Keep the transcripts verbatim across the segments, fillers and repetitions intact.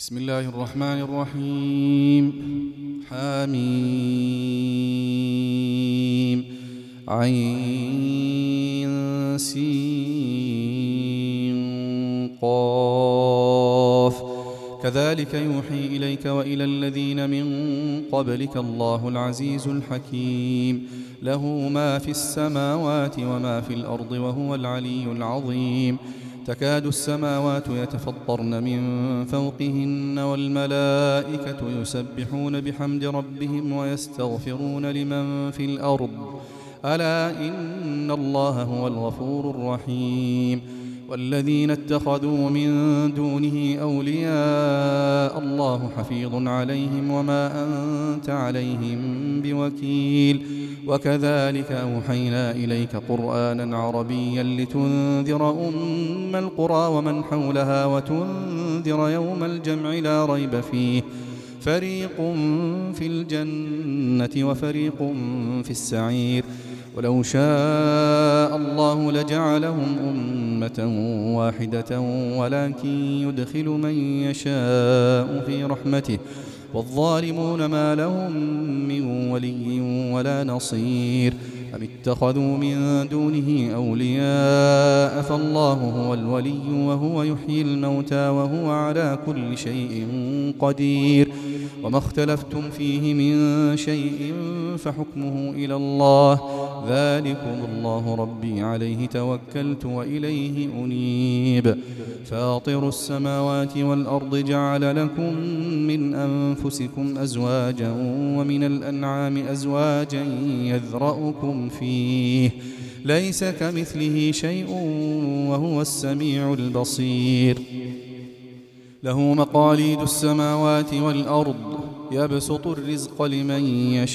بسم الله الرحمن الرحيم. حميم عين سين قاف. كذلك يوحي إليك وإلى الذين من قبلك الله العزيز الحكيم، له ما في السماوات وما في الأرض وهو العلي العظيم. تكاد السماوات يتفطرن من فوقهن والملائكة يسبحون بحمد ربهم ويستغفرون لمن في الأرض ألا إن الله هو الغفور الرحيم. والذين اتخذوا من دونه أولياء الله حفيظ عليهم وما أنت عليهم بوكيل. وكذلك أوحينا إليك قرآنا عربيا لتنذر أم القرى ومن حولها وتنذر يوم الجمع لا ريب فيه، فريق في الجنة وفريق في السعير. ولو شاء الله لجعلهم أمة واحدة ولكن يدخل من يشاء في رحمته، والظالمون ما لهم من ولي ولا نصير. أم اتخذوا من دونه أولياء فالله هو الولي وهو يحيي الموتى وهو على كل شيء قدير. وما اختلفتم فيه من شيء فحكمه إلى الله، ذلكم الله ربي عليه توكلت وإليه أنيب. فاطر السماوات والأرض جعل لكم من أنفسكم أزواجا ومن الأنعام أزواجا يذرأكم فيه، ليس كمثله شيء وهو السميع البصير. له مقاليد السماوات والأرض يبسط الرزق لمن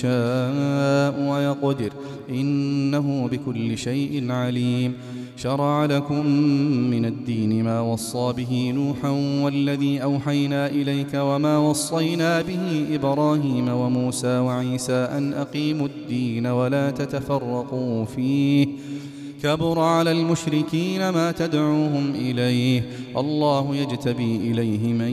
يشاء ويقدر، إنه بكل شيء عليم. شرع لكم من الدين ما وصى به نوحا والذي أوحينا إليك وما وصينا به إبراهيم وموسى وعيسى أن أقيموا الدين ولا تتفرقوا فيه، كبر على المشركين ما تدعوهم إليه. الله يجتبي إليه من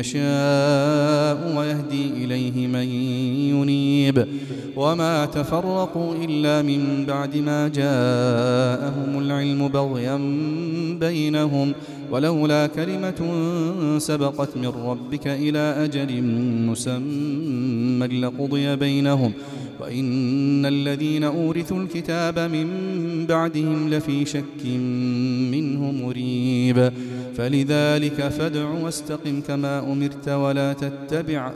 يشاء ويهدي إليه من ينيب. وما تفرقوا إلا من بعد ما جاءهم العلم بغيا بينهم، ولولا كلمة سبقت من ربك إلى أجل مسمى لقضي بينهم، وإن الذين أورثوا الكتاب من بعدهم لفي شك منه مريب. فلذلك فادع واستقم كما أمرت ولا تتبع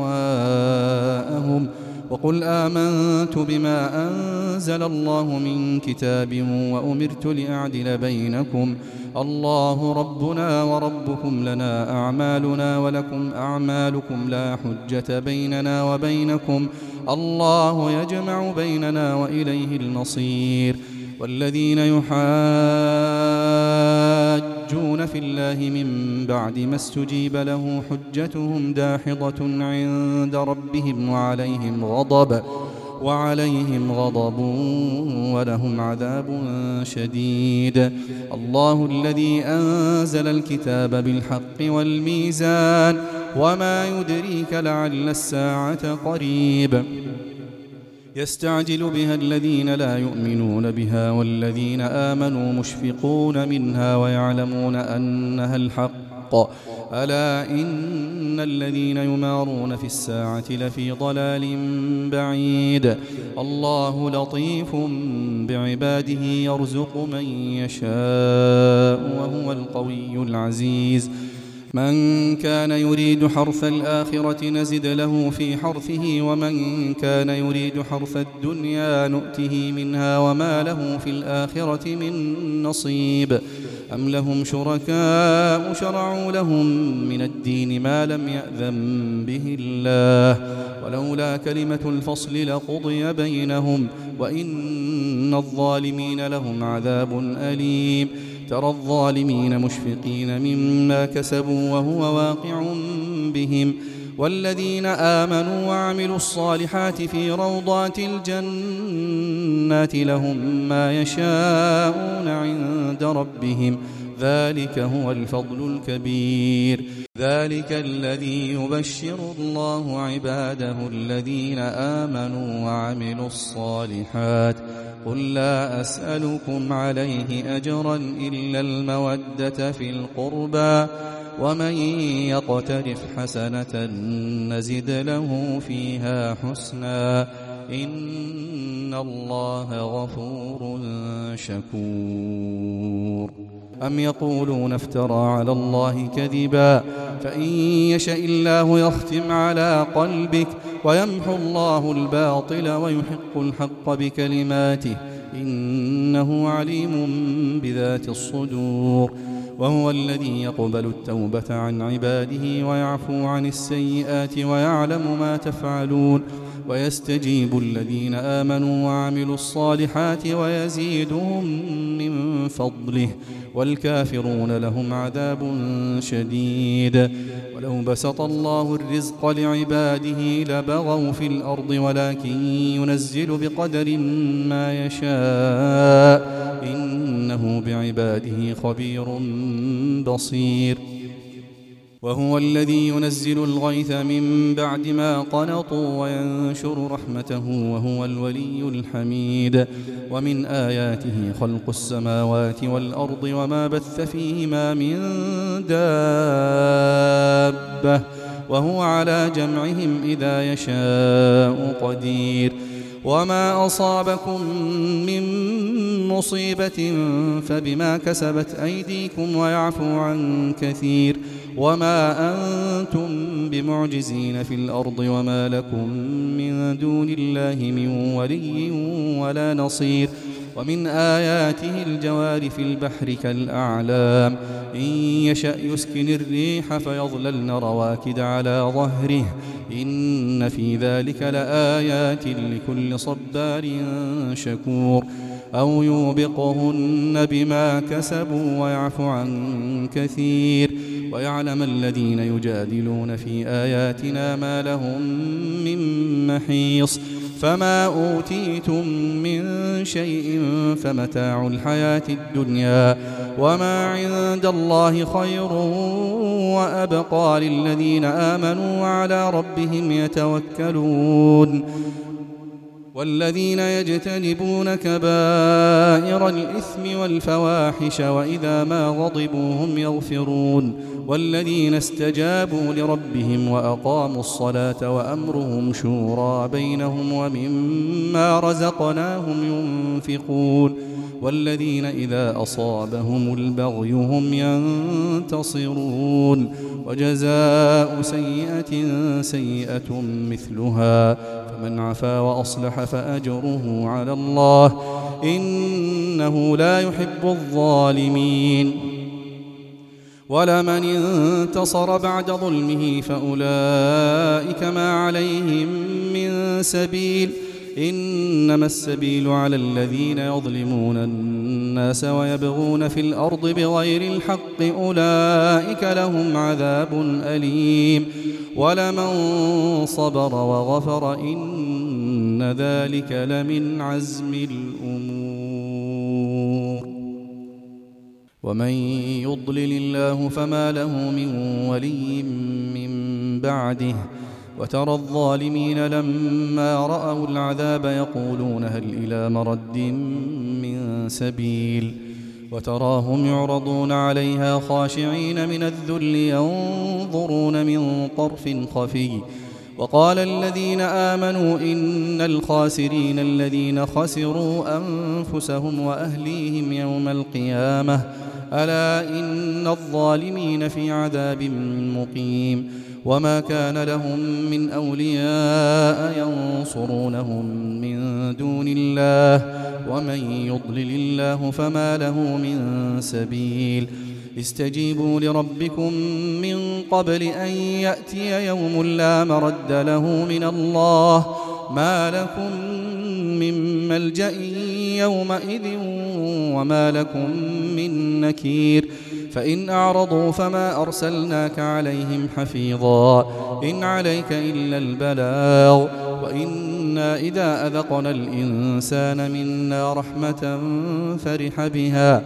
أهواءهم، وقل آمنت بما أنزل الله من كتاب وأمرت لأعدل بينكم، الله ربنا وربكم لنا أعمالنا ولكم أعمالكم لا حجة بيننا وبينكم، الله يجمع بيننا وإليه المصير. والذين يحاجون في الله من بعد ما استجيب له حجتهم داحضة عند ربهم وعليهم غضب وعليهم غضب ولهم عذاب شديد. الله الذي أنزل الكتاب بالحق والميزان، وما يدريك لعل الساعة قريب. يستعجل بها الذين لا يؤمنون بها والذين آمنوا مشفقون منها ويعلمون أنها الحق، ألا إن الذين يمارون في الساعة لفي ضلال بعيد. الله لطيف بعباده يرزق من يشاء وهو القوي العزيز. من كان يريد حرث الآخرة نزد له في حرثه ومن كان يريد حرث الدنيا نؤته منها وما له في الآخرة من نصيب. أم لهم شركاء شرعوا لهم من الدين ما لم يأذن به الله، ولولا كلمة الفصل لقضي بينهم وإن الظالمين لهم عذاب أليم. ترى الظالمين مشفقين مما كسبوا وهو واقع بهم، والذين آمنوا وعملوا الصالحات في روضات الجنات لهم ما يشاءون عند ربهم، ذلك هو الفضل الكبير. ذلك الذي يبشر الله عباده الذين آمنوا وعملوا الصالحات قل لا أسألكم عليه أجرا إلا المودة في القربى ومن يقترف حسنة نزد له فيها حسنا إن الله غفور شكور. أم يقولون افترى على الله كذبا فإن يشأ الله يختم على قلبك ويمحو الله الباطل ويحق الحق بكلماته إنه عليم بذات الصدور. وهو الذي يقبل التوبة عن عباده ويعفو عن السيئات ويعلم ما تفعلون ويستجيب الذين آمنوا وعملوا الصالحات ويزيدهم من فضله والكافرون لهم عذاب شديد. ولو بسط الله الرزق لعباده لبغوا في الأرض ولكن ينزل بقدر ما يشاء إنه بعباده خبير بصير. وهو الذي ينزل الغيث من بعد ما قنطوا وينشر رحمته وهو الولي الحميد. ومن آياته خلق السماوات والأرض وما بث فيهما من دابة وهو على جمعهم إذا يشاء قدير. وما أصابكم من مصيبة فبما كسبت أيديكم ويعفو عن كثير. وما أنتم بمعجزين في الأرض وما لكم من دون الله من ولي ولا نصير. ومن آياته الجوار في البحر كالأعلام إن يشأ يسكن الريح فيظللن رواكد على ظهره إن في ذلك لآيات لكل صبار شكور. أو يوبقهن بما كسبوا ويعفو عن كثير. ويعلم الذين يجادلون في آياتنا ما لهم من محيص. فما أوتيتم من شيء فمتاع الحياة الدنيا وما عند الله خير وأبقى للذين آمنوا وعلى ربهم يتوكلون. والذين يجتنبون كبائر الإثم والفواحش وإذا ما غضبوا هم يغفرون. والذين استجابوا لربهم وأقاموا الصلاة وأمرهم شورى بينهم ومما رزقناهم ينفقون. والذين إذا أصابهم البغي هم ينتصرون. وجزاء سيئة سيئة مثلها فمن عفا وأصلح فأجره على الله إنه لا يحب الظالمين. ولمن انتصر بعد ظلمه فأولئك ما عليهم من سبيل إنما السبيل على الذين يظلمون الناس ويبغون في الأرض بغير الحق أولئك لهم عذاب أليم. ولمن صبر وغفر إن ذلك لمن عزم الأمور. ومن يضلل الله فما له من ولي من بعده. وترى الظالمين لما رأوا العذاب يقولون هل إلى مرد من سبيل. وتراهم يعرضون عليها خاشعين من الذل ينظرون من طرف خفي. وقال الذين آمنوا إن الخاسرين الذين خسروا أنفسهم وأهليهم يوم القيامة ألا إن الظالمين في عذاب مقيم. وما كان لهم من أولياء ينصرونهم من دون الله ومن يضلل الله فما له من سبيل. استجيبوا لربكم من قبل أن يأتي يوم لا مرد له من الله ما لكم من ملجأ يومئذ وما لكم من نكير. فإن أعرضوا فما أرسلناك عليهم حفيظا إن عليك إلا البلاغ. وإنا إذا أذقنا الإنسان منا رحمة فرح بها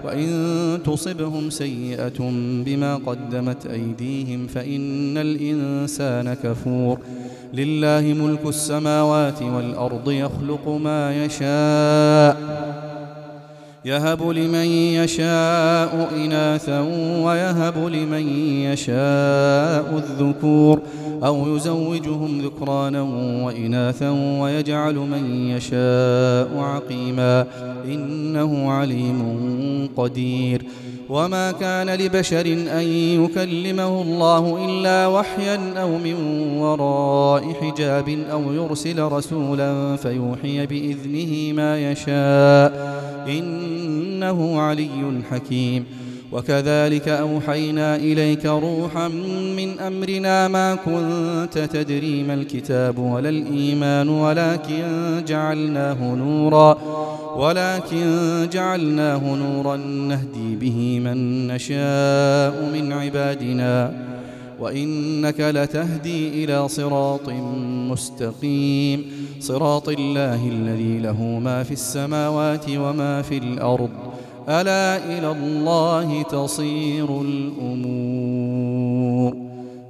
وإن تصبهم سيئة بما قدمت أيديهم فإن الإنسان كفور لله ملك السماوات والأرض يخلق ما يشاء يهب لمن يشاء إناثا ويهب لمن يشاء الذكور أو يزوجهم ذكرانا وإناثا ويجعل من يشاء عقيما إنه عليم قدير وما كان لبشر أن يكلمه الله إلا وحيا أو من وراء حجاب أو يرسل رسولا فيوحي بإذنه ما يشاء إنه علي حكيم وكذلك أوحينا إليك روحا من أمرنا ما كنت تدري ما الكتاب ولا الإيمان ولكن جعلناه نورا ولكن جعلناه نورا نهدي به من نشاء من عبادنا وإنك لتهدي إلى صراط مستقيم صراط الله الذي له ما في السماوات وما في الأرض ألا إلى الله تصير الأمور.